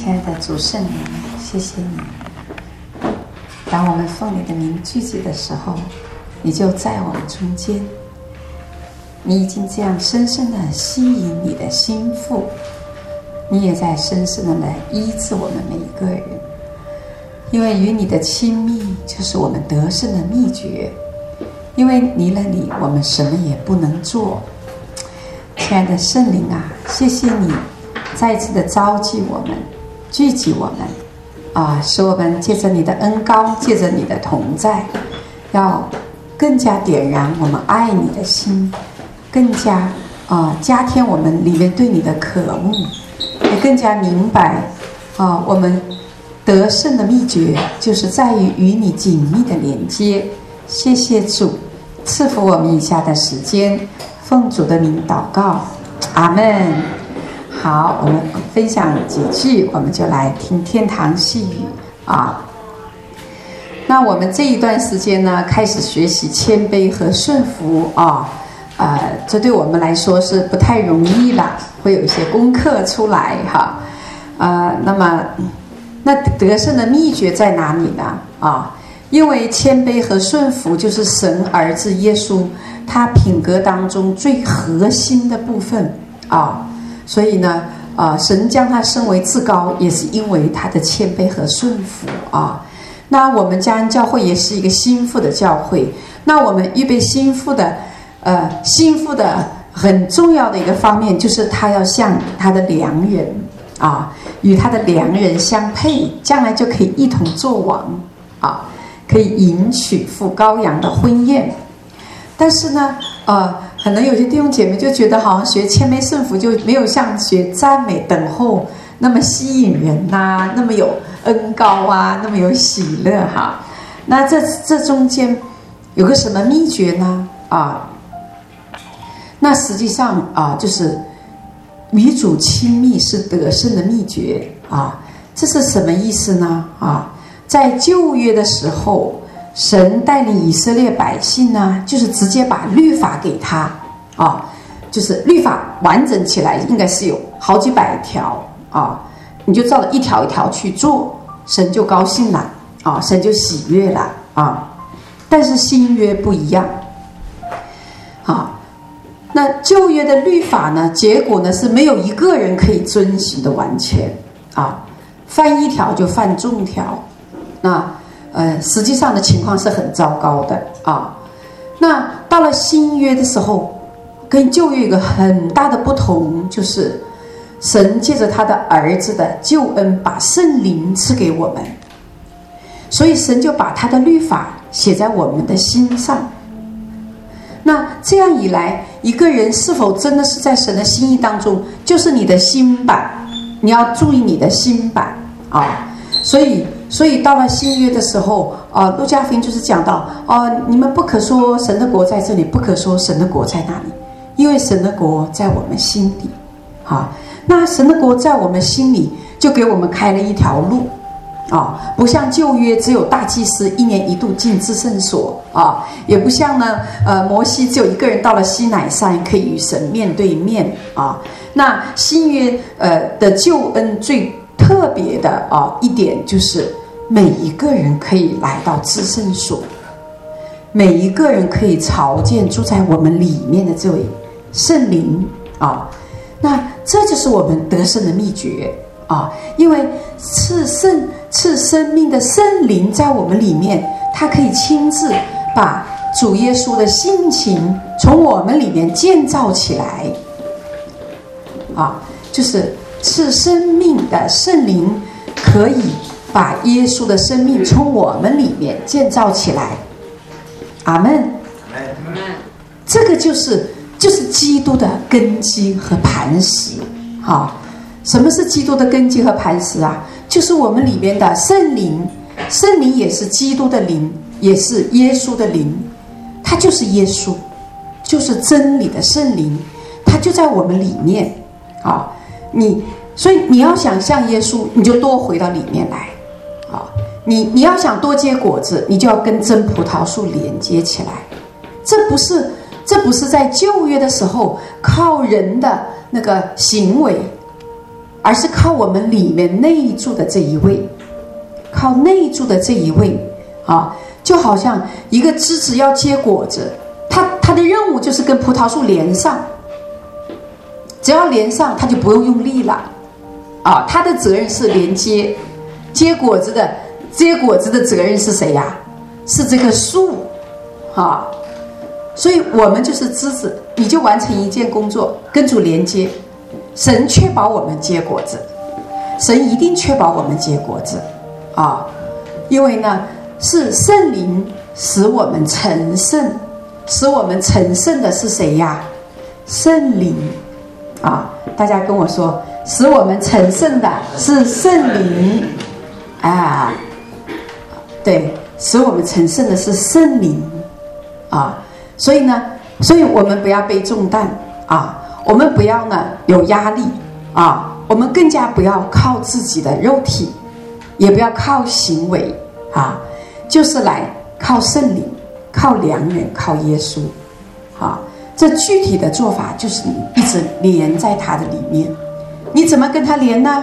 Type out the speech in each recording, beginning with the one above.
亲爱的主圣灵，谢谢你。当我们奉你的名聚集的时候，你就在我们中间。你已经这样深深的吸引你的心腹，你也在深深的来医治我们每一个人。因为与你的亲密就是我们得胜的秘诀，因为离了你，我们什么也不能做。亲爱的圣灵啊，谢谢你再一次的召集我们，聚集我们使我们借着你的恩膏，借着你的同在，要更加点燃我们爱你的心，更加加添我们里面对你的渴慕，也更加明白我们得胜的秘诀就是在于与你紧密的连接。谢谢主赐福我们以下的时间，奉主的名祷告，阿们。好，我们分享几句，我们就来听天堂细语那我们这一段时间呢，开始学习谦卑和顺服这对我们来说是不太容易了，会有一些功课出来那得胜的秘诀在哪里呢？因为谦卑和顺服就是神儿子耶稣他品格当中最核心的部分所以呢神将他升为至高，也是因为他的谦卑和顺服那我们嘉恩教会也是一个心腹的教会，那我们预备心腹的很重要的一个方面就是他要像他的良人与他的良人相配，将来就可以一同作王可以迎娶赴羔羊的婚宴。但是呢可能有些弟兄姐妹就觉得好像学谦卑顺服就没有像学赞美等候那么吸引人那么有恩膏那么有喜乐那这中间有个什么秘诀呢那实际上就是与主亲密是得胜的秘诀这是什么意思呢在旧约的时候，神带领以色列百姓呢，就是直接把律法给他就是律法完整起来应该是有好几百条你就照着一条一条去做，神就高兴了神就喜悦了但是新约不一样那旧约的律法呢，结果呢是没有一个人可以遵行的完全犯一条就犯众条，那实际上的情况是很糟糕的那到了新约的时候，跟旧约有一个很大的不同，就是神借着他的儿子的救恩，把圣灵赐给我们，所以神就把他的律法写在我们的心上。那这样一来，一个人是否真的是在神的心意当中，就是你的心版，你要注意你的心版所以到了新约的时候路加福音就是讲到你们不可说神的国在这里，不可说神的国在那里，因为神的国在我们心里那神的国在我们心里，就给我们开了一条路不像旧约只有大祭司1年1度进至圣所也不像呢摩西只有一个人到了西乃山可以与神面对面那新约的救恩最特别的一点就是每一个人可以来到至圣所，每一个人可以朝见住在我们里面的这位圣灵那这就是我们得胜的秘诀因为赐生命的圣灵在我们里面，他可以亲自把主耶稣的性情从我们里面建造起来就是赐生命的圣灵可以把耶稣的生命从我们里面建造起来。阿们。这个就是基督的根基和磐石什么是基督的根基和磐石就是我们里面的圣灵，圣灵也是基督的灵，也是耶稣的灵，它就是耶稣，就是真理的圣灵，它就在我们里面所以你要想像耶稣，你就多回到里面来你要想多结果子，你就要跟真葡萄树连接起来。这不是在旧约的时候靠人的那个行为而是靠我们里面内住的这一位，靠内住的这一位啊，就好像一个枝子要结果子，它的任务就是跟葡萄树连上，只要连上，它就不用用力了啊。它的责任是连接，结果子的责任是谁呀？是这个树啊。所以我们就是枝子，你就完成一件工作，跟主连接。神确保我们结果子，神一定确保我们结果子啊！因为呢，是圣灵使我们成圣，使我们成圣的是谁呀？圣灵啊！大家跟我说，使我们成圣的是圣灵啊！对，使我们成圣的是圣灵啊！所以我们不要背重担啊，我们不要呢有压力啊，我们更加不要靠自己的肉体，也不要靠行为啊，就是来靠圣灵，靠良人，靠耶稣啊。这具体的做法就是你一直连在他的里面。你怎么跟他连呢？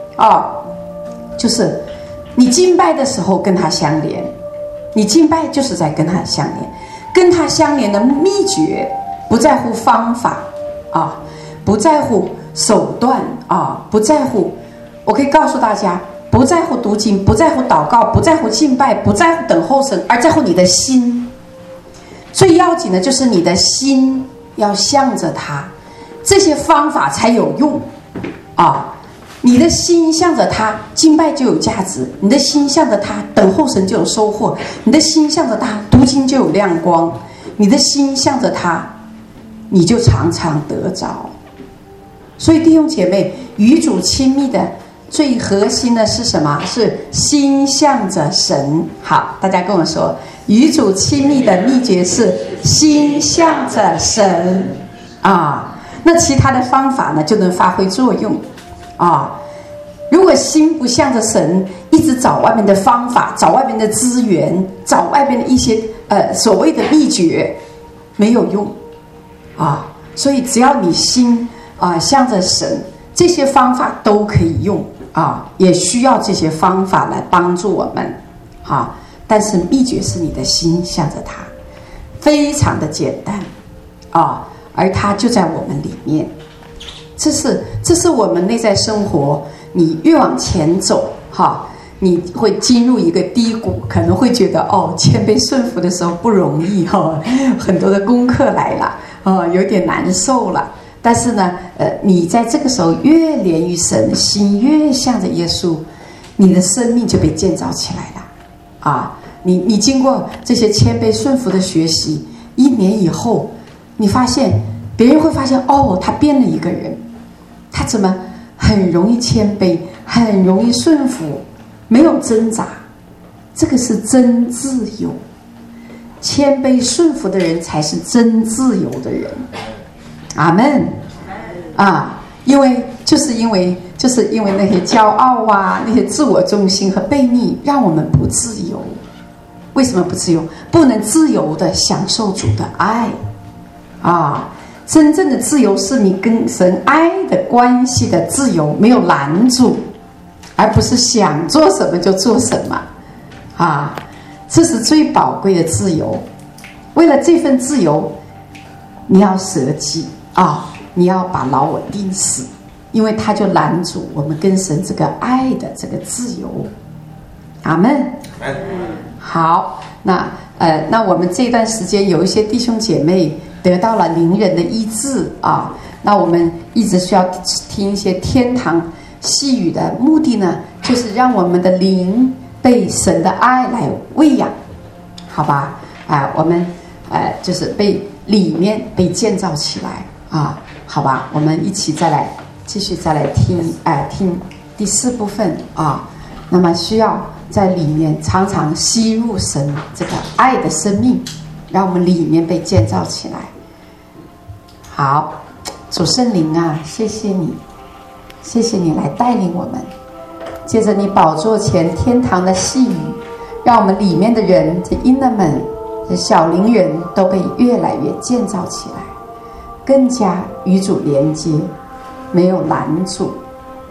就是你敬拜的时候跟他相连，你敬拜就是在跟他相连。跟他相连的秘诀，不在乎方法啊，不在乎手段啊，不在乎。我可以告诉大家，不在乎读经，不在乎祷告，不在乎敬拜，不在乎等候神，而在乎你的心。最要紧的就是你的心要向着他，这些方法才有用啊。你的心向着他，敬拜就有价值；你的心向着他，等候神就有收获；你的心向着他，读经就有亮光；你的心向着他，你就常常得着。所以弟兄姐妹，与主亲密的最核心的是什么？是心向着神。好，大家跟我说，与主亲密的秘诀是心向着神啊。那其他的方法呢，就能发挥作用啊。如果心不向着神，一直找外面的方法，找外面的资源，找外面的一些所谓的秘诀，没有用啊。所以只要你心向着神，这些方法都可以用啊，也需要这些方法来帮助我们啊。但是秘诀是你的心向着他，非常的简单啊，而它就在我们里面。这是我们内在生活，你越往前走你会进入一个低谷，可能会觉得谦卑顺服的时候不容易很多的功课来了有点难受了。但是呢你在这个时候越连于神，心越向着耶稣，你的生命就被建造起来了你经过这些谦卑顺服的学习，1年以后，你发现别人会发现他变了一个人，他怎么很容易谦卑，很容易顺服，没有挣扎。这个是真自由，谦卑顺服的人才是真自由的人。阿们因为那些骄傲那些自我中心和悖逆，让我们不自由。为什么不自由？不能自由的享受主的爱真正的自由是你跟神爱的关系的自由，没有拦阻，而不是想做什么就做什么这是最宝贵的自由。为了这份自由，你要舍己你要把老我钉死，因为它就拦阻我们跟神这个爱的这个自由。阿们。好，那我们这段时间有一些弟兄姐妹得到了灵人的医治那我们一直需要听一些天堂细语的目的呢，就是让我们的灵被神的爱来喂养，好吧我们就是被里面被建造起来好吧，我们一起继续再来听第4部分那么需要在里面常常吸入神这个爱的生命，让我们里面被建造起来。好，主圣灵谢谢你，谢谢你来带领我们，借着你宝座前天堂的细语，让我们里面的人，这婴儿们，这小灵人都被越来越建造起来，更加与主连接，没有拦阻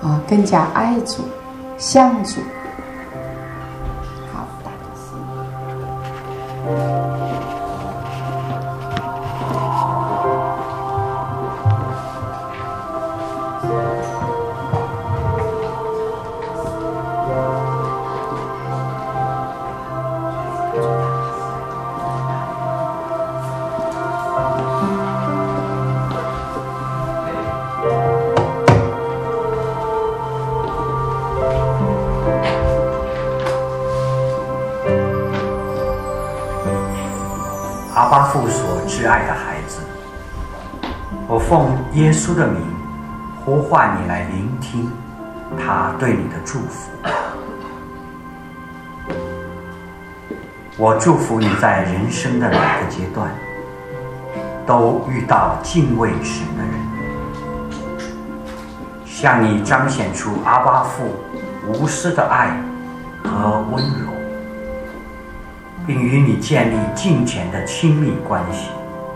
更加爱主、向主。好， 阿爸父所挚爱的孩子，我奉耶稣的名呼唤你来聆听他对你的祝福。我祝福你在人生的每个阶段都遇到敬畏神的人，向你彰显出阿爸父无私的爱和温柔，并与你建立敬虔的亲密关系。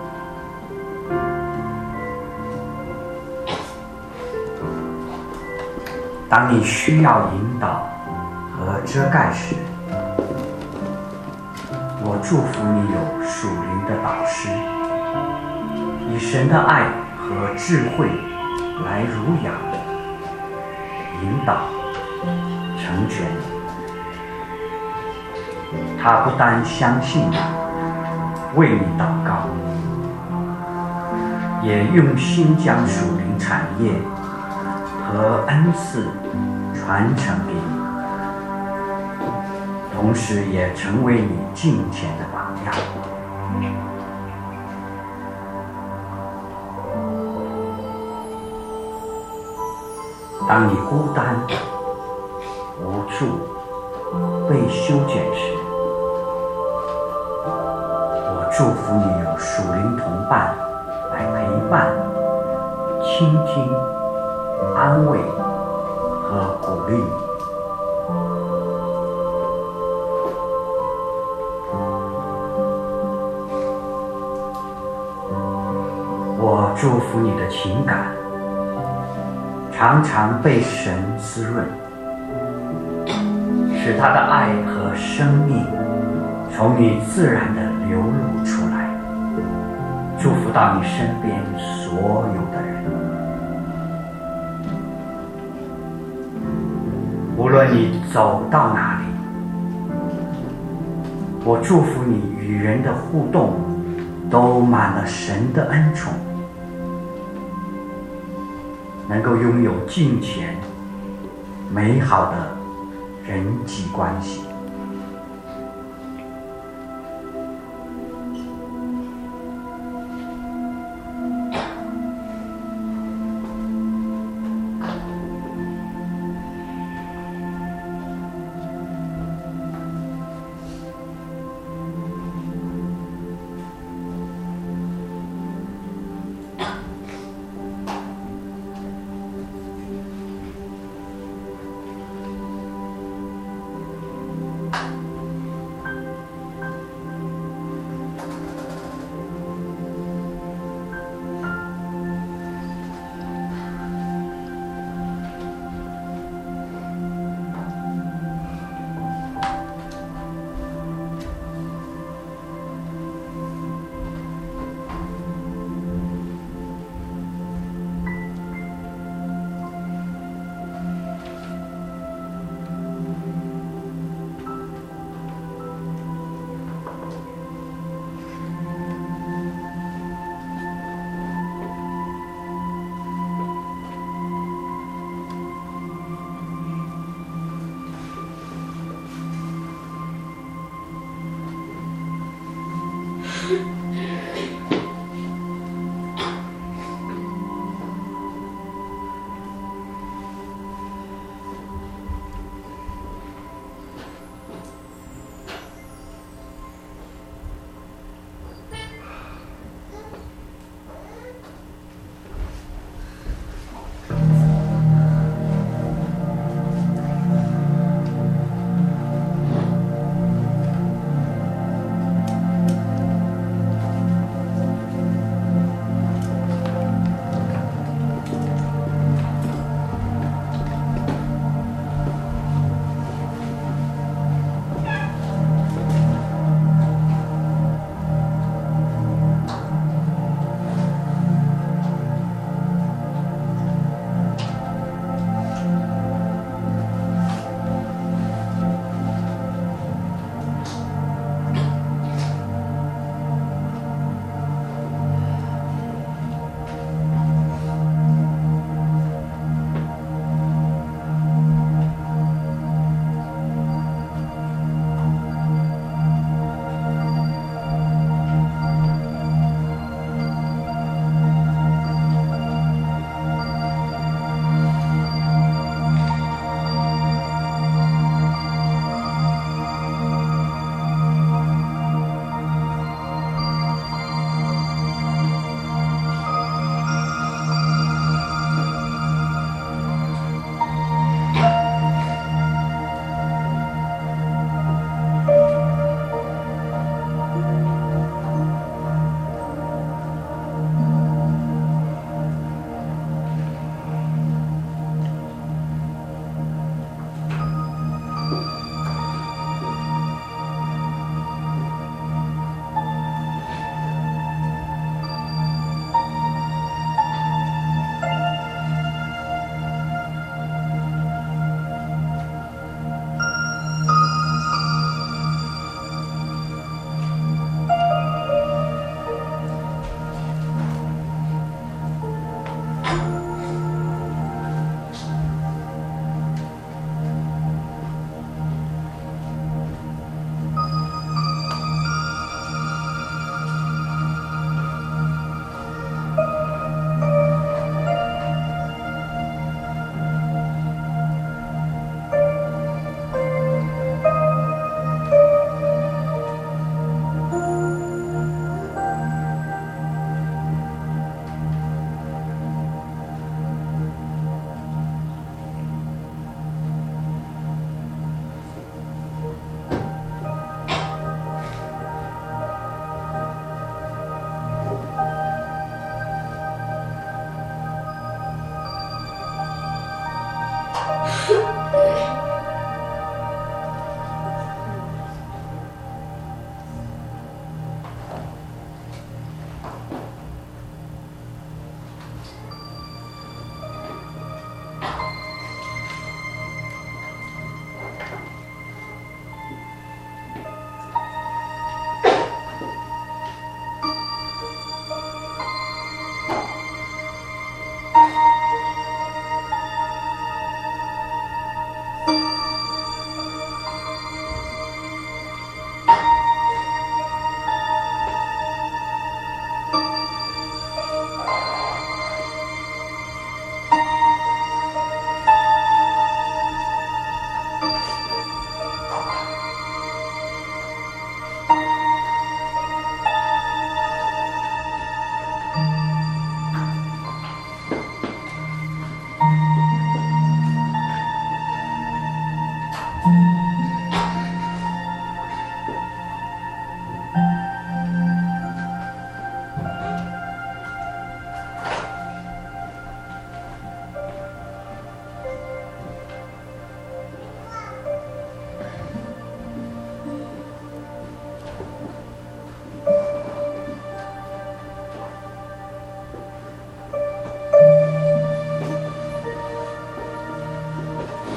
当你需要引导和遮盖时，我祝福你有属灵的导师，以神的爱和智慧来濡养、引导、成全你。他不单相信你，为你祷告，也用心将属灵产业和恩赐传承给你，同时也成为你敬虔的榜样。当你孤单、无助、被修剪时，我祝福你有属灵同伴来陪伴、倾听、安慰和鼓励你。我祝福你的情感常常被神滋润，使他的爱和生命从你自然的流露出来，祝福到你身边所有的人。无论你走到哪里，我祝福你与人的互动都满了神的恩宠，能够拥有敬虔、美好的人际关系。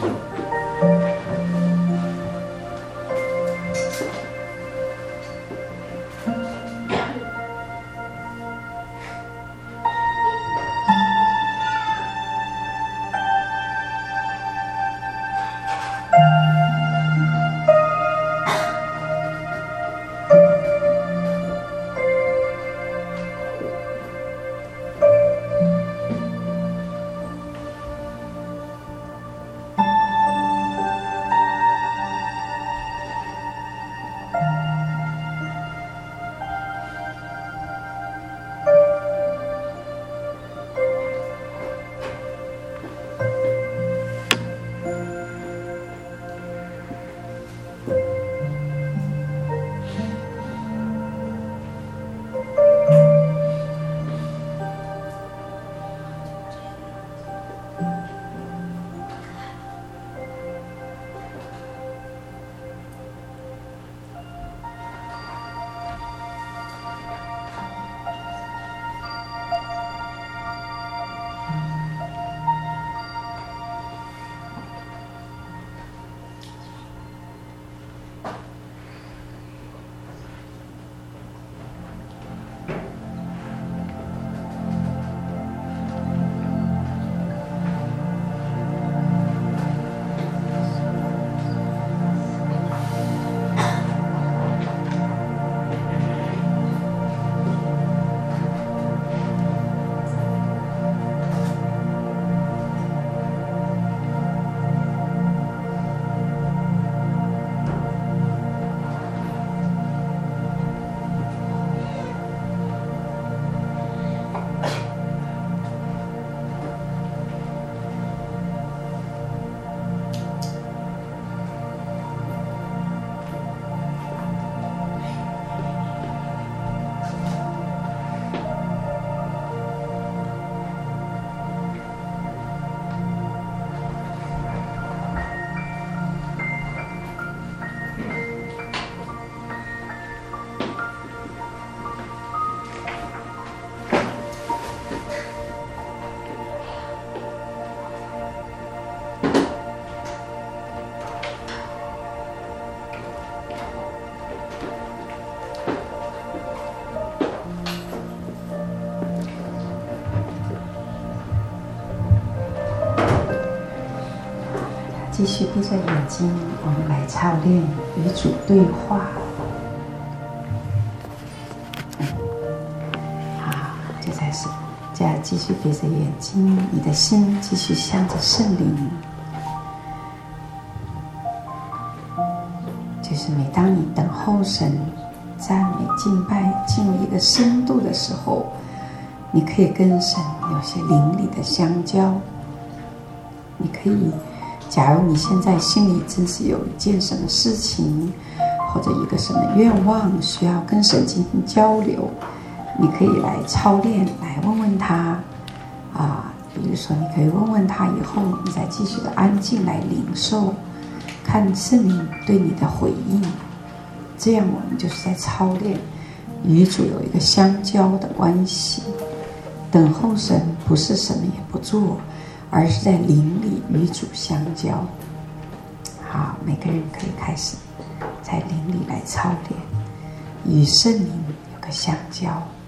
继续闭着眼睛，我们来操练与主对话。好，再继续闭着眼睛，你的心继续向着圣灵。就是每当你等候神、赞美、敬拜进入一个深度的时候，你可以跟神有些灵里的相交。你可以，假如你现在心里真是有一件什么事情，或者一个什么愿望需要跟神进行交流，你可以来操练，来问问他比如说你可以问问他，以后你再继续的安静来领受，看圣灵对你的回应。这样我们就是在操练与主有一个相交的关系。等候神不是什么也不做，而是在灵里与主相交。好，每个人可以开始在灵里来操练，与圣灵有个相交。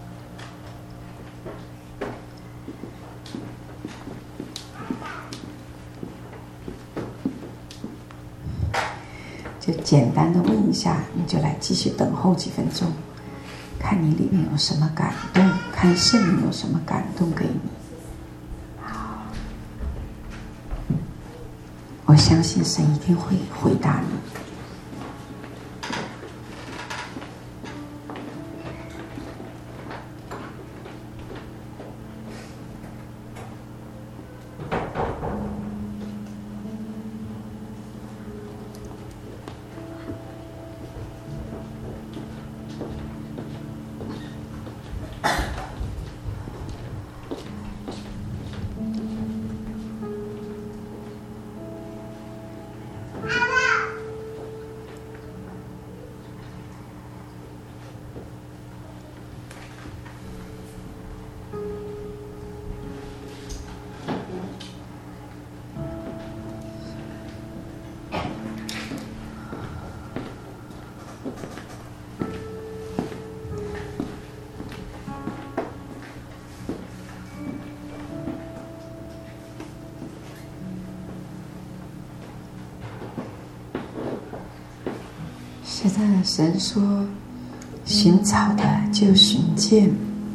就简单的问一下，你就来继续等候几分钟，看你里面有什么感动，看圣灵有什么感动给你。我相信神一定会回答你。 是的，神说，寻找的就寻见，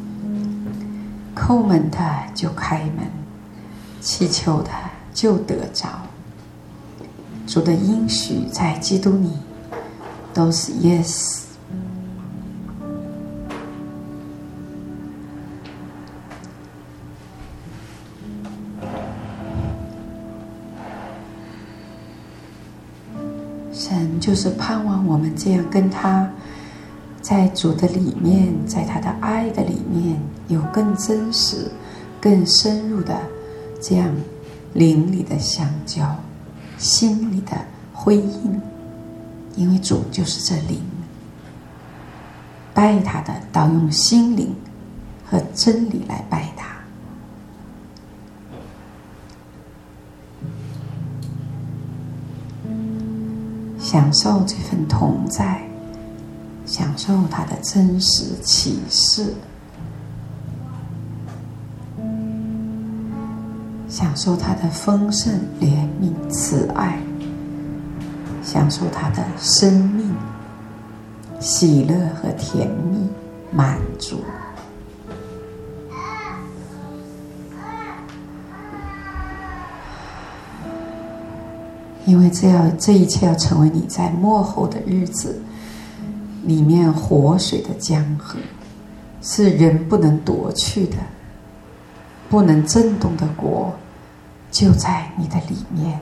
叩门的就开门，祈求的就得着。主的应许在基督里都是 yes。神就是盼望我们这样跟他在主的里面，在他的爱的里面有更真实更深入的这样灵里的相交，心里的回应。因为主就是这灵，拜他的当用心灵和真理来拜他。享受这份同在，享受他的真实启示，享受他的丰盛怜悯慈爱，享受他的生命喜乐和甜蜜满足。因为这一切要成为你在末后的日子里面活水的江河，是人不能夺去的，不能震动的国，就在你的里面。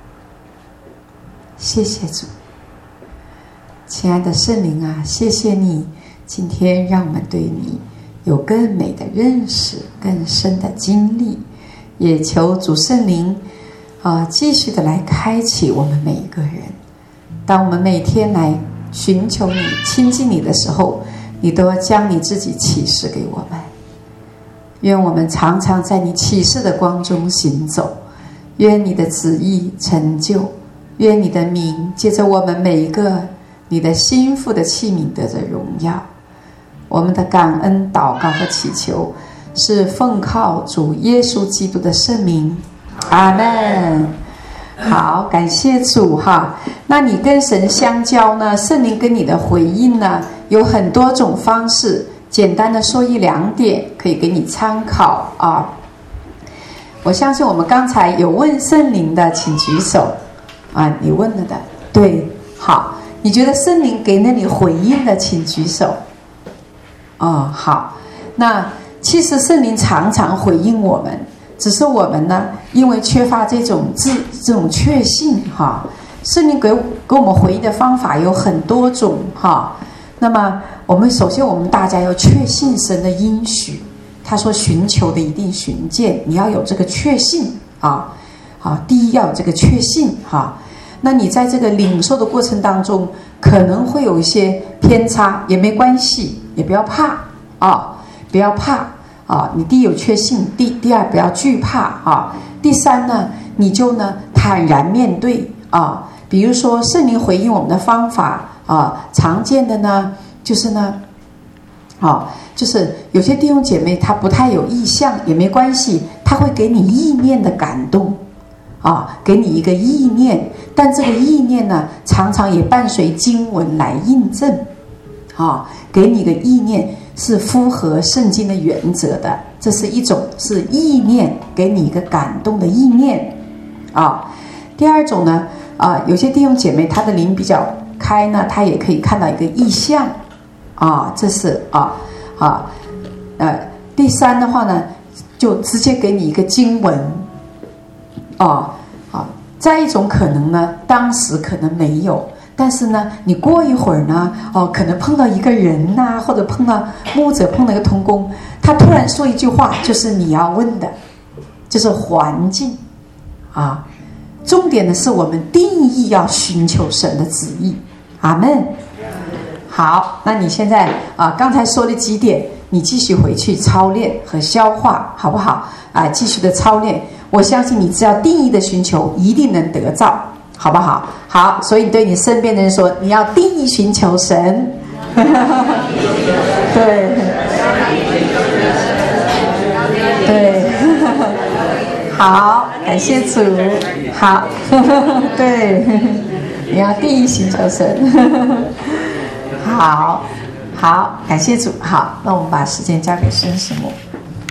谢谢主，亲爱的圣灵啊，谢谢你今天让我们对你有更美的认识，更深的经历，也求主圣灵继续的来开启我们每一个人。当我们每天来寻求你亲近你的时候，你都要将你自己启示给我们。愿我们常常在你启示的光中行走，愿你的旨意成就，愿你的名借着我们每一个你的心腹的器皿得着荣耀。我们的感恩祷告和祈求是奉靠主耶稣基督的圣名，阿们。好，感谢主哈。那你跟神相交呢，圣灵跟你的回应呢，有很多种方式，简单的说一两点可以给你参考啊。我相信我们刚才有问圣灵的请举手啊，你问了的，对，好，你觉得圣灵给那里回应的请举手。哦，好，那其实圣灵常常回应我们，只是我们呢，因为缺乏这种确信哈。圣灵给我们回应的方法有很多种哈。那么首先我们大家要确信神的应许，他说寻求的一定寻见，你要有这个确信啊。好，第一要有这个确信哈。那你在这个领受的过程当中，可能会有一些偏差，也没关系，也不要怕啊，不要怕啊。你第一有确信，第二不要惧怕啊。第三呢，你就坦然面对啊。比如说圣灵回应我们的方法啊，常见的呢就是就是有些弟兄姐妹他不太有意向也没关系，他会给你意念的感动啊，给你一个意念，但这个意念呢，常常也伴随经文来印证啊，给你个意念是符合圣经的原则的，这是一种是意念，给你一个感动的意念啊。第二种呢有些弟兄姐妹他的灵比较开呢，他也可以看到一个意象啊，这是第三的话呢，就直接给你一个经文再一种可能呢，当时可能没有，但是呢，你过一会儿呢，可能碰到一个人呐，或者碰到牧者，碰到一个同工，他突然说一句话，就是你要问的，就是环境啊。重点的是我们定义要寻求神的旨意，阿们。好，那你现在刚才说的几点，你继续回去操练和消化，好不好？继续的操练。我相信你只要定义的寻求，一定能得到，好不好？好，所以你对你身边的人说，你要定义寻求神。对，对，好，感谢主。好，对， 要定义寻求神。好，感谢主。好，那我们把时间交给孙师母。